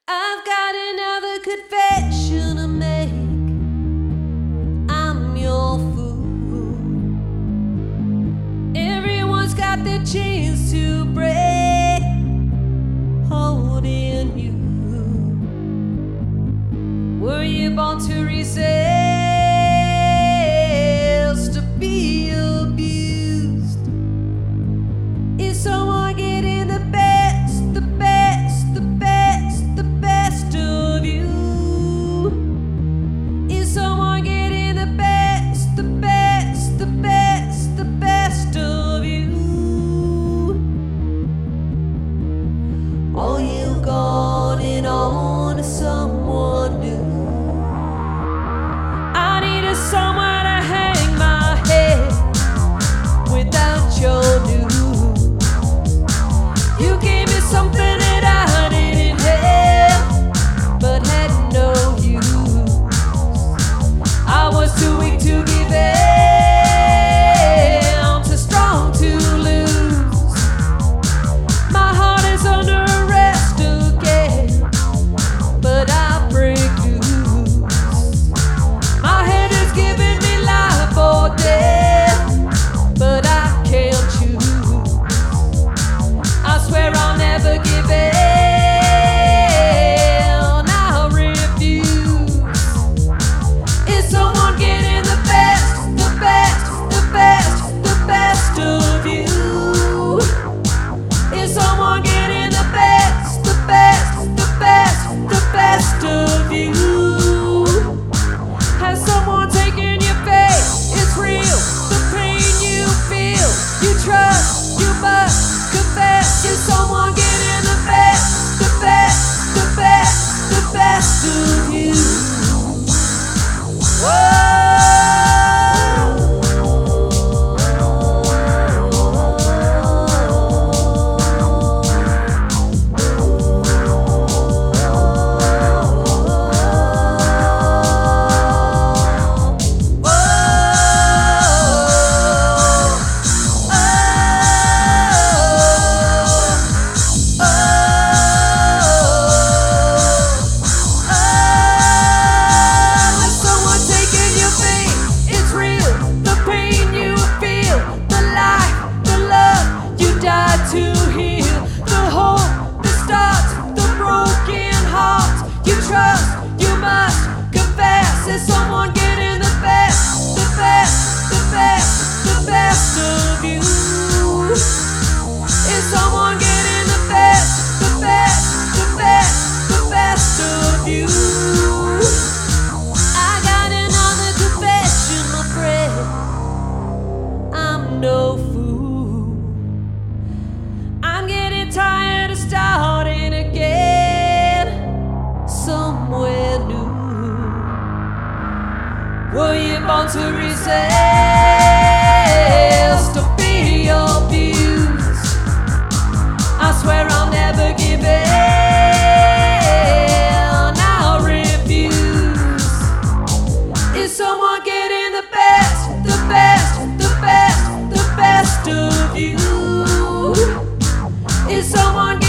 I've got another confession to make. I'm your fool. Everyone's got their chains to break, holding you. Were you born to resist, to be abused? Is someone getting the best, the best, the best, the best of you? Is someone getting the best, the best, the best, the best of you? Are you going on to someone new? I needed somewhere to hang my head without your news. You gave me something that I didn't have, but had no use. I was too weak to give in, too strong to lose. My heart is under arrest again, but I break loose. My head is giving me life or death, but I can't choose. I swear I'll never give in, I'll refuse. Is someone getting the best, the best, the best, the best of you? Is someone getting the best, the best, the best, the best of you? Has someone taken your faith? It's real, the pain you feel. You trust, you must confess. Is someone getting the best, the best, the best, the best of you? To heal the hope, the start, the broken heart. You trust, you must confess. Is someone getting the best, the best, the best, the best of you? Is someone getting the best, the best, the best, the best of you? I got another confession, my friend. I'm no fool. I'm getting tired of starting again somewhere new. Were you born to resist, to be abused? I swear I'll never give in, I'll refuse. Is someone getting the best, the best, the best, the best of you? Is someone